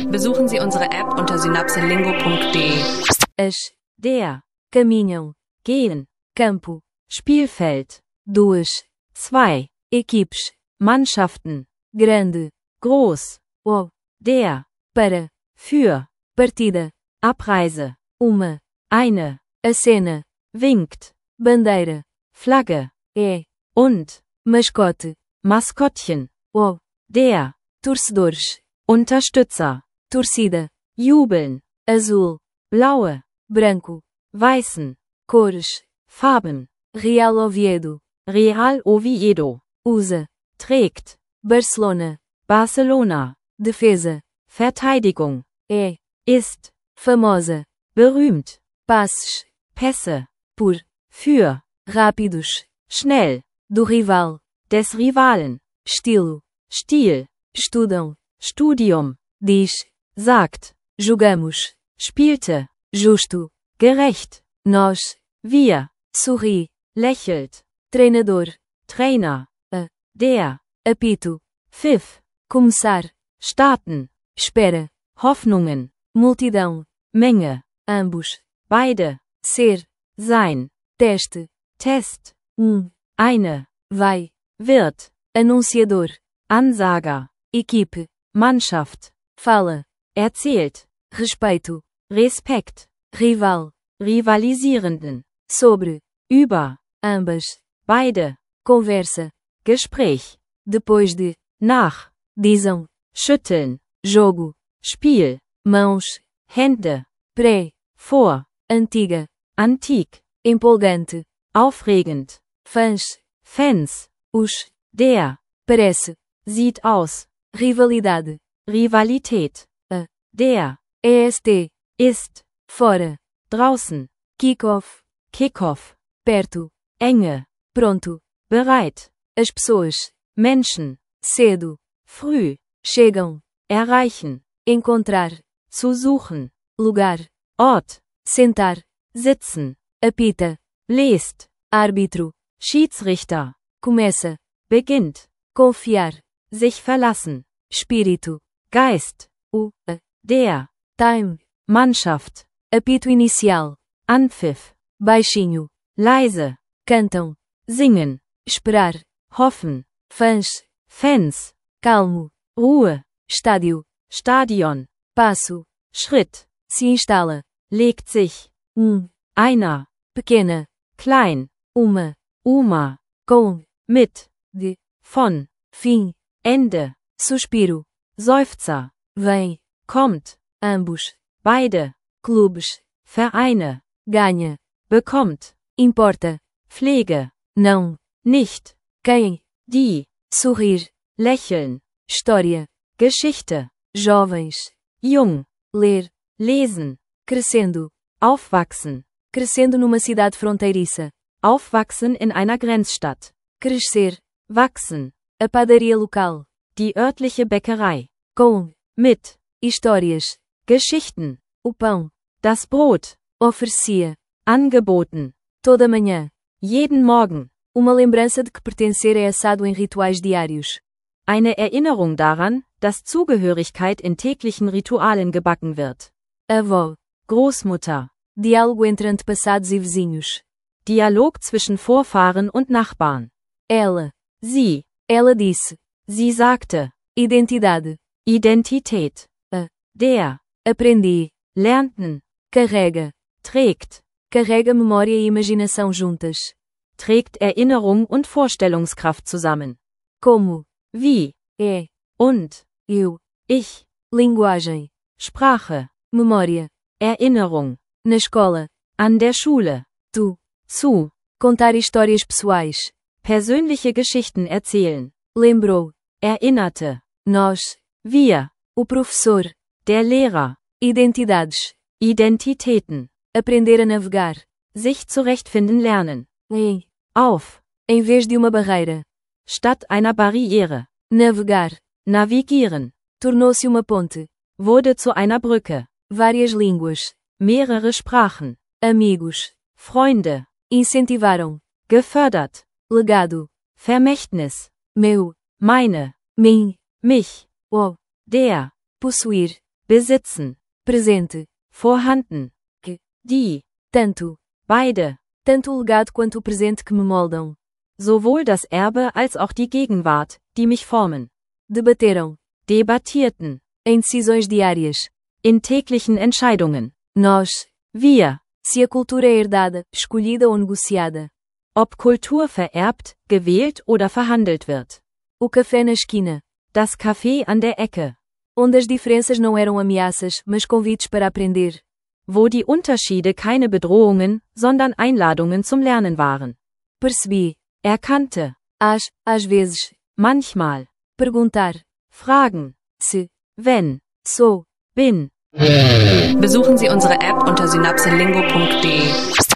Besuchen Sie unsere App unter synapselingo.de. As, der, caminham, gehen, campo, Spielfeld, duas, zwei, equipes, Mannschaften, grande, groß, o, der, para, für, partida, Abreise, uma, eine, acena, winkt, bandeira, Flagge, und, mascote, Maskottchen, o, der, torcedores, Unterstützer, torcida, jubeln, azul, blaue, branco, weißen, cores, Farben, Real Oviedo, usa, trägt, Barcelona, defesa, Verteidigung, ist, famosa, berühmt, passes, Pässe, por, für, rápidos, schnell, do rival, des Rivalen, estilo, Stil, estudam, Studium, diz, sagt, jogamos, spielte, justo, gerecht, nós, wir, sorri, lächelt, treinador, Trainer, der, apito, pfiff, começar, starten, espera, Hoffnungen, multidão, Menge, ambos, beide, ser, sein, teste, Test, eine, vai, wird, anunciador, Ansager, equipe, Mannschaft, fala, erzählt, respeito, Respekt, rival, rivalisierenden, sobre, über, ambas, beide, conversa, Gespräch, depois de, nach, diesem, schütteln, jogo, Spiel, mãos, Hände, pré, vor, antiga, antik, empolgante, aufregend, Fans, os, der, parece, sieht aus, rivalidade, Rivalität, der, est, ist, fora, draußen, Kickoff, perto, enge, pronto, bereit, as pessoas, Menschen, cedo, früh, chegam, erreichen, encontrar, zu suchen, lugar, Ort, sentar, sitzen, apita, bläst, árbitro, Schiedsrichter, começa, beginnt, confiar, sich verlassen, Espírito, Geist, der, time, Mannschaft, apito inicial, Anpfiff, baixinho, leise, cantam, singen, esperar, hoffen, Fans, calmo, Ruhe, estádio, Stadion, passo, Schritt, se instala, legt sich, einer, pequena, klein, uma, com, mit, de, von, fim, Ende, suspiro, Seufzer, vem, kommt, ambos, beide, clubes, Vereine, ganha, bekommt, importa, Pflege, não, nicht, quem, die, sorrir, lächeln, História, Geschichte, jovens, jung, ler, lesen, crescendo, aufwachsen, crescendo numa cidade fronteiriça, aufwachsen in einer Grenzstadt, crescer, wachsen, a padaria local, die örtliche Bäckerei, com, mit, histórias, Geschichten, o pão, das Brot, oferecia, angeboten, toda manhã, jeden Morgen, uma lembrança de que pertencer é assado em rituais diários. Eine Erinnerung daran, dass Zugehörigkeit in täglichen Ritualen gebacken wird. Avó, Großmutter, diálogo entre antepassados e vizinhos. Dialog zwischen Vorfahren und Nachbarn. Ela, sie, ela disse, sie sagte, identidade, Identität. Der, aprendi, lernten, carrega, trägt, carrega memória e imaginação juntas. Trägt Erinnerung und Vorstellungskraft zusammen. Como, wie, und, eu, ich, linguagem, Sprache, memória, Erinnerung, na escola, an der Schule, tu, zu, contar histórias pessoais, persönliche Geschichten erzählen, lembrou, erinnerte, nós, wir, o professor, der Lehrer, identidades, Identitäten, aprender a navegar, sich zurechtfinden lernen, auf, em vez de uma barreira, statt einer Barriere, navegar, navigieren, tornou-se uma ponte, wurde zu einer Brücke, várias línguas, mehrere Sprachen, amigos, Freunde, incentivaram, gefördert, legado, Vermächtnis, meu, meine, min, mich, der, possuir, besitzen, presente, vorhanden, que, die, tanto, beide, tanto o legado quanto o presente que me moldam. Sowohl das Erbe als auch die Gegenwart, die mich formen. Debateram, Debattierten, em decisões diárias. in täglichen Entscheidungen. Nós, Wir, se a cultura é herdada, escolhida ou negociada. ob Kultur vererbt, gewählt oder verhandelt wird. O café na esquina, Das Café an der Ecke, onde as diferenças não eram ameaças, mas convites para aprender. wo die Unterschiede keine Bedrohungen, sondern Einladungen zum Lernen waren. Percebi. Erkannte, Às vezes, manchmal, perguntar, fragen, se, wenn, sou, bin. Besuchen Sie unsere App unter synapselingo.de.